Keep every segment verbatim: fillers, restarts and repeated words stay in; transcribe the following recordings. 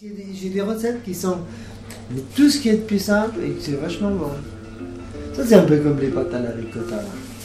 J'ai des recettes qui sont tout ce qui est de plus simple et c'est vachement bon. Ça c'est un peu comme les pâtes à la ricotta.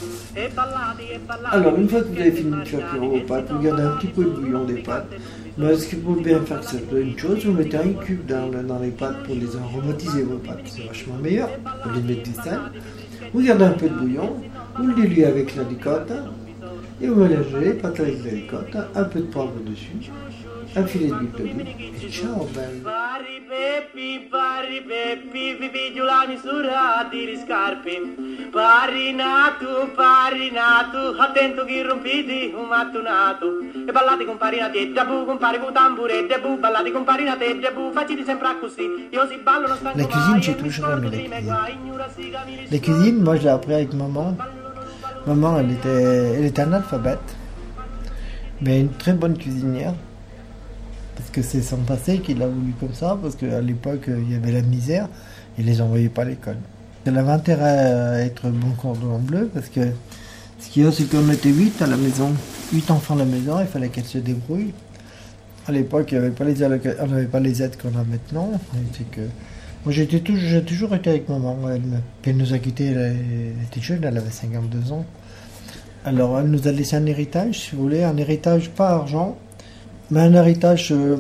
Alors une fois que vous avez fini de faire cuire vos pâtes, vous gardez un petit peu de bouillon des pâtes. Mais ce que vous pouvez bien faire, c'est une chose, vous mettez un cube dans, dans les pâtes pour les aromatiser vos pâtes. C'est vachement meilleur. Vous les mettez du sel. Vous gardez un peu de bouillon, vous le diluez avec la ricotta et vous mélangez les pâtes avec la ricotta, un peu de poivre dessus, un filet d'huile d'olive et ciao belle. Pari Peppi, pari Peppi, vivi giù la misura di riscarpi. Pari nato, pari nato, attento che rompiti un mattonato. E ballate con parinate e giabù, con pari con tambure e debù, ballate con parinate e giabù, faciti sempre così. Io si ballo non stanco La cuisine, j'ai toujours aimé la cuisine. La cuisine, moi je l'ai appris avec maman. Maman, elle était, elle était analphabète, mais une très bonne cuisinière. Parce que c'est son passé qu'il a voulu comme ça, parce qu'à l'époque, il y avait la misère, et les envoyait pas à l'école. Elle avait intérêt à être bon cordon bleu, parce que ce qu'il y a, c'est qu'on était huit à la maison, huit enfants à la maison, il fallait qu'elle se débrouille. À l'époque, il y avait pas les alloc- on n'avait pas les aides qu'on a maintenant. C'est que moi, j'étais toujours, j'ai toujours été avec maman. Elle, me- puis elle nous a quittés, elle, elle était jeune, elle avait cinquante-deux ans. Alors, elle nous a laissé un héritage, si vous voulez, un héritage pas argent, mais un héritage euh,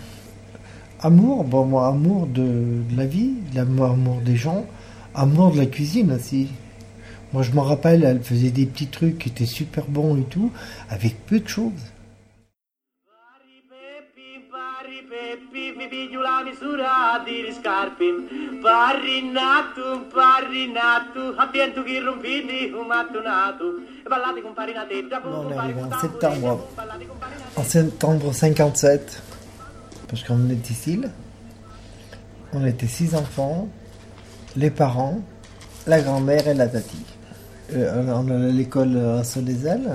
amour, bon moi amour de, de la vie, l'amour amour des gens, amour de la cuisine aussi. Moi je m'en rappelle, elle faisait des petits trucs qui étaient super bons et tout, avec peu de choses. Pari Peppi, pari Peppi, vivi giù la misura di riscarpi. Pari nato, pari nato, attento che rompiti un mattonato. E ballate con parinate e giabù, On con est pari arrivé con en tambure e septembre, debù, ballate con parinate. en septembre cinquante-sept, parce qu'on venait d'Icile. On était six enfants, les parents, la grand-mère et la tati. Euh, on allait à l'école à Saint-Dézel.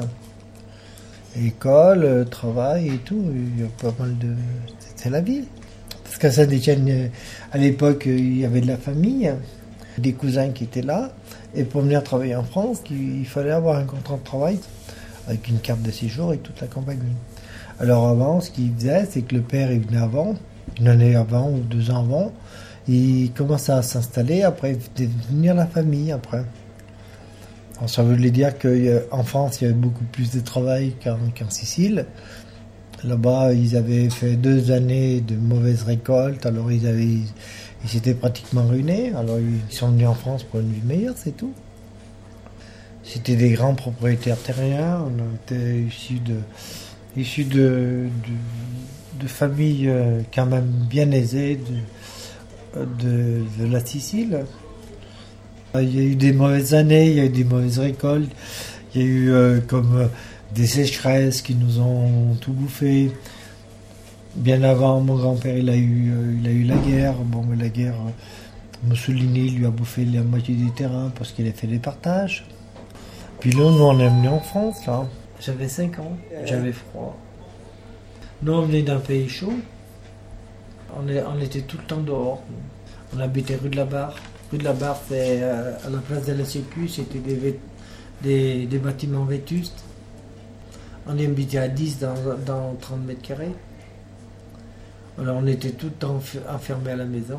École, euh, travail et tout, il y a pas mal de... C'est la vie. Parce qu'à Saint-Étienne, euh, à l'époque, euh, il y avait de la famille, des cousins qui étaient là, et pour venir travailler en France, il, il fallait avoir un contrat de travail avec une carte de séjour et toute la compagnie. Alors avant, ce qu'il faisait, c'est que le père, il venait avant, une année avant ou deux ans avant, il commençait à s'installer, après, il faisait venir la famille, après. Alors, ça voulait dire qu'en France, il y avait beaucoup plus de travail qu'en, qu'en Sicile. Là-bas, ils avaient fait deux années de mauvaises récoltes, alors ils avaient, ils s'étaient pratiquement ruinés. Alors ils sont venus en France pour une vie meilleure, c'est tout. C'était des grands propriétaires terriens, on était issus de, issus de, de, de familles euh, quand même bien aisées de, de, de la Sicile. Il y a eu des mauvaises années, il y a eu des mauvaises récoltes, il y a eu euh, comme euh, des sécheresses qui nous ont tout bouffé. Bien avant, mon grand-père, il a eu, euh, il a eu la guerre. Bon, mais la guerre, euh, Mussolini lui a bouffé la moitié des terrains parce qu'il a fait des partages. Puis là, nous, on est venu en France, là. J'avais cinq ans, j'avais froid. Nous, on venait d'un pays chaud. On, est, on était tout le temps dehors. On habitait rue de la Barre. Rue de la Barre, c'est euh, à la place de la Sécu, c'était des, vét- des, des bâtiments vétustes. On habitait à dix dans, dans trente mètres carrés. Alors on était tout le temps enfermés à la maison.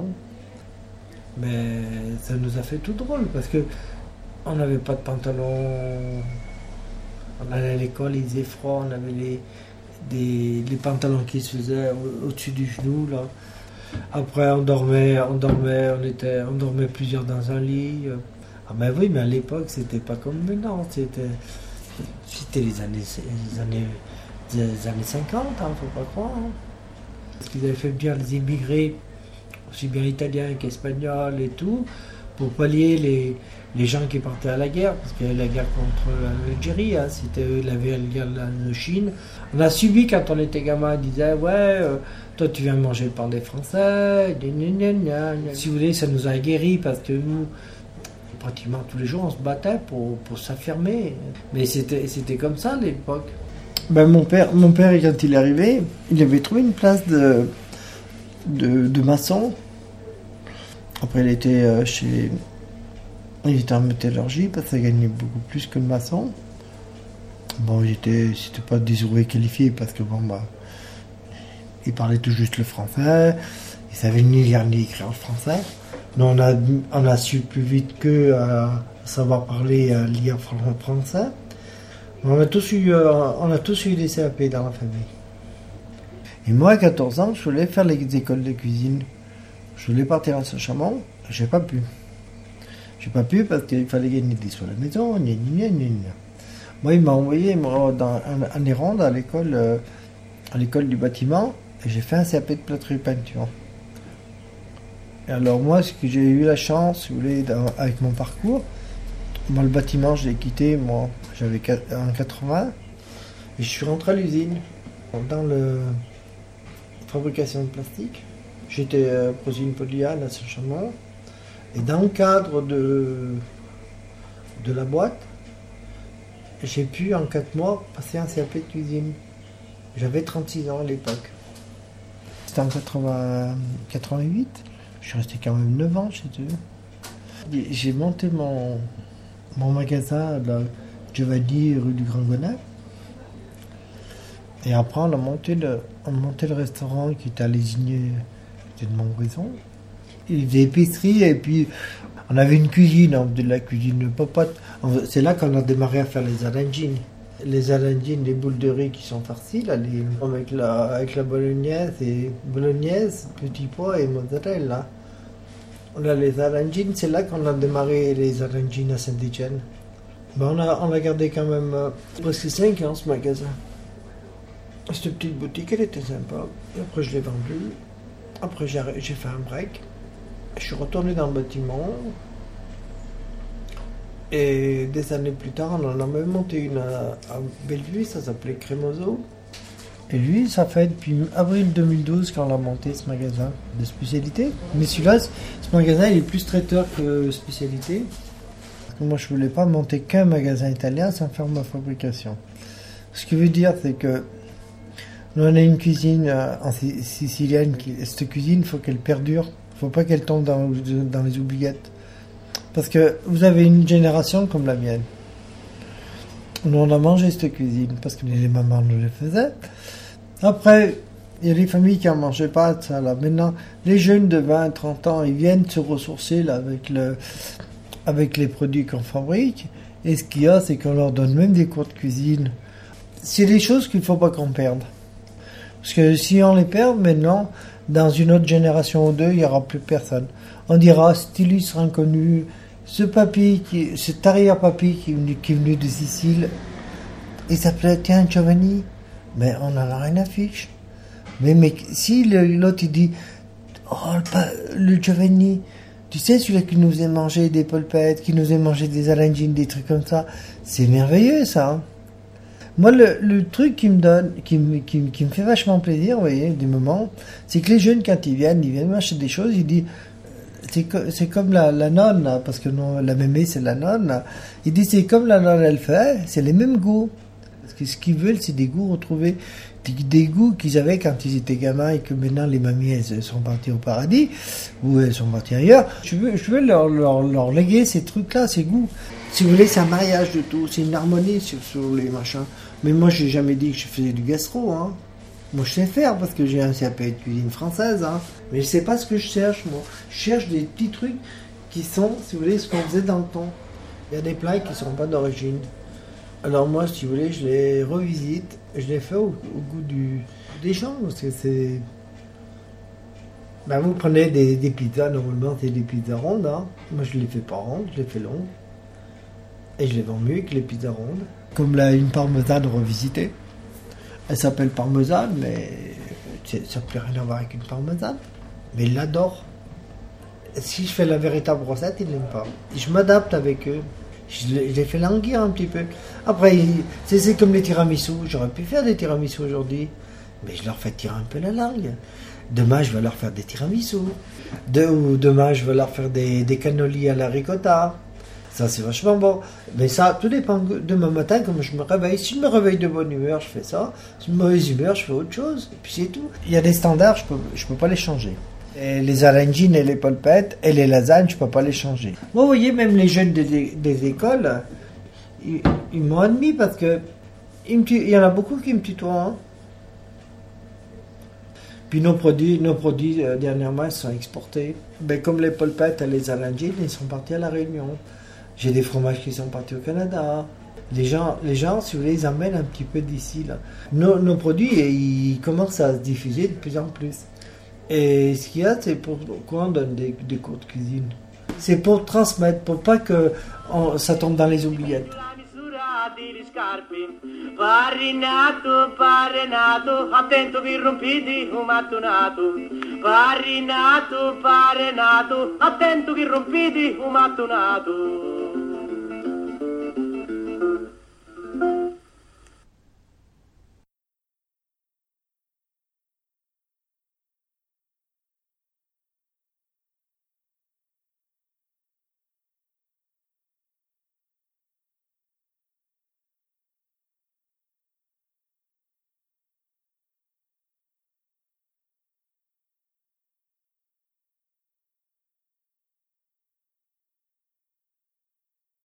Mais ça nous a fait tout drôle parce que on n'avait pas de pantalon. On allait à l'école, il faisait froid, on avait les, des, les pantalons qui se faisaient au- au-dessus du genou là. Après, on dormait, on dormait, on était, on dormait plusieurs dans un lit. Ah ben oui, mais à l'époque, c'était pas comme maintenant. C'était, c'était les années, les années, les années cinquante, hein, faut pas croire. Hein. Parce qu'ils avaient fait bien les immigrés, aussi bien italiens qu'espagnols et tout, pour pallier les, les gens qui partaient à la guerre, parce qu'il y avait la guerre contre l'Algérie, hein, c'était eux, il y avait la guerre de Chine. On a subi quand on était gamin, ils disaient ouais, euh, toi tu viens manger par des Français, gna gna gna gna. Si vous voulez, ça nous a guéris parce que nous, pratiquement tous les jours, on se battait pour, pour s'affirmer. Mais c'était, c'était comme ça à l'époque. Ben, mon père, mon père, quand il est arrivé, il avait trouvé une place de, de, de maçon. Après, il était euh, chez... Il était en métallurgie parce qu'il gagnait beaucoup plus que le maçon. Bon, il était, c'était pas des ouvriers qualifiés parce que bon, bah, Ils parlaient tout juste le français. Ils savaient ni lire ni écrire en français. Nous, on a, on a su plus vite qu'eux à savoir parler et à lire en français. On a tous eu, on a tous eu des C A P dans la famille. Et moi, à quatorze ans, je voulais faire les écoles de cuisine. Je voulais partir à Saint-Chamond. J'ai pas pu. J'ai pas pu parce qu'il fallait gagner des sous à la maison. Gna, gna, gna, gna. Moi, il m'a envoyé moi, dans, en, en Irlande à l'école, euh, à l'école du bâtiment. Et j'ai fait un C A P de plâtrerie peinture. Et alors moi, ce que j'ai eu la chance, si vous voulez, dans, avec mon parcours, moi le bâtiment, je l'ai quitté, moi, j'avais en quatre-vingts, et je suis rentré à l'usine, dans la fabrication de plastique. J'étais euh, prosine polyane à Saint-Chamond, et dans le cadre de, de la boîte, j'ai pu en quatre mois passer un C A P de cuisine. J'avais trente-six ans à l'époque. C'était en quatre-vingts, quatre-vingt-huit. Je suis resté quand même neuf ans chez eux. J'ai monté mon, mon magasin à la Giovanni, rue du Grand Gonnet. Et après, on a monté le, on a monté le restaurant qui était à Lésigné, c'était de Montbrison. Il faisait épicerie et puis on avait une cuisine, on faisait de la cuisine de popote. C'est là qu'on a démarré à faire les arancines. Les arancines, les boules de riz qui sont farcies, là, les, avec, la, avec la bolognaise, et bolognaise, petits pois et mozzarella. On a les arancines, c'est là qu'on a démarré les arancines à Saint-Étienne. Ben on, a, on a gardé quand même euh, presque cinq ans ce magasin. Cette petite boutique, elle était sympa. Et après, je l'ai vendue. Après, j'ai, j'ai fait un break. Je suis retourné dans le bâtiment. Et des années plus tard, on en a même monté une à, à Bellevue, ça s'appelait Crémoso. Et lui, ça fait depuis avril deux mille douze qu'on a monté ce magasin de spécialité. Mais celui-là, ce magasin, il est plus traiteur que spécialité. Parce que moi, je ne voulais pas monter qu'un magasin italien sans faire ma fabrication. Ce qui veut dire, c'est que nous, on a une cuisine en sicilienne. Qui, cette cuisine, il faut qu'elle perdure. Il ne faut pas qu'elle tombe dans, dans les oubliettes. Parce que vous avez une génération comme la mienne. Nous, on a mangé cette cuisine parce que les mamans nous les faisaient. Après, il y a des familles qui n'en mangeaient pas ça. Là. Maintenant, les jeunes de vingt, trente ans, ils viennent se ressourcer là, avec, le, avec les produits qu'on fabrique. Et ce qu'il y a, c'est qu'on leur donne même des cours de cuisine. C'est des choses qu'il ne faut pas qu'on perde. Parce que si on les perd maintenant, dans une autre génération ou deux, il n'y aura plus personne. On dira, cet illustre inconnu, ce papy, qui, cet arrière-papy qui, qui est venu de Sicile, il s'appelait, tiens, Giovanni, mais on n'en a rien à fiche. Mais, mais si le, l'autre il dit, oh, le, le Giovanni, tu sais, celui-là qui nous a mangé des polpettes, qui nous a mangé des arancines, des trucs comme ça, c'est merveilleux ça. Hein. Moi, le, le truc qui me donne, qui me, qui, qui me fait vachement plaisir, vous voyez, des moments, c'est que les jeunes, quand ils viennent, ils viennent m'acheter des choses, ils disent, c'est, c'est comme la, la nonne, là, parce que non, la mémé, c'est la nonne, là. Ils disent, c'est comme la nonne, elle fait, c'est les mêmes goûts. Parce que ce qu'ils veulent, c'est des goûts retrouvés, des, des goûts qu'ils avaient quand ils étaient gamins et que maintenant les mamies, elles sont parties au paradis, ou elles sont parties ailleurs. Je veux, je veux leur, leur, leur léguer ces trucs-là, ces goûts. Si vous voulez, c'est un mariage de tout, c'est une harmonie sur, sur les machins. Mais moi, je n'ai jamais dit que je faisais du gastro, hein. Moi, je sais faire parce que j'ai un C A P de cuisine française, hein. Mais je sais pas ce que je cherche, moi. Je cherche des petits trucs qui sont, si vous voulez, ce qu'on faisait dans le temps. Il y a des plats qui ne sont pas d'origine. Alors moi, si vous voulez, je les revisite, je les fais au, au goût du, des gens, parce que c'est... Ben, vous prenez des, des pizzas, normalement, c'est des pizzas rondes, hein. Moi, je les fais pas rondes, je les fais longues. Et je les vends mieux que les pizzas rondes. Comme là, une parmesane revisitée. Elle s'appelle parmesane, mais ça ne peut rien à voir avec une parmesane. Mais il l'adore. Si je fais la véritable recette, il ne l'aime pas. Je m'adapte avec eux. Je les, je les fais languir un petit peu. Après, c'est, c'est comme les tiramisu. J'aurais pu faire des tiramisu aujourd'hui, mais je leur fais tirer un peu la langue. Demain, je vais leur faire des tiramisu. De, ou demain, je vais leur faire des, des cannolis à la ricotta. Ça, c'est vachement bon. Mais ça, tout dépend de demain matin, comme je me réveille. Si je me réveille de bonne humeur, je fais ça. Si je me mauvaise humeur, je fais autre chose. Et puis c'est tout. Il y a des standards, je peux, je peux pas les changer. Et les arancines et les polpettes et les lasagnes, je peux pas les changer. Moi, vous voyez, même les jeunes des, des écoles, ils, ils m'ont admis parce que il, me, il y en a beaucoup qui me tutoient. Hein. Puis nos produits, nos produits euh, dernièrement, ils sont exportés. Ben, comme les polpettes et les alangines, ils sont partis à La Réunion. J'ai des fromages qui sont partis au Canada. Les gens, les gens, si vous voulez, ils amènent un petit peu d'ici, là. Nos, nos produits, ils commencent à se diffuser de plus en plus. Et ce qu'il y a, c'est pourquoi on donne des, des cours de cuisine. C'est pour transmettre, pour pas que on, ça tombe dans les oubliettes. Parinato, parinato, attento che rompiti un mattonato. Parinato, parinato, attento che rompiti un mattonato.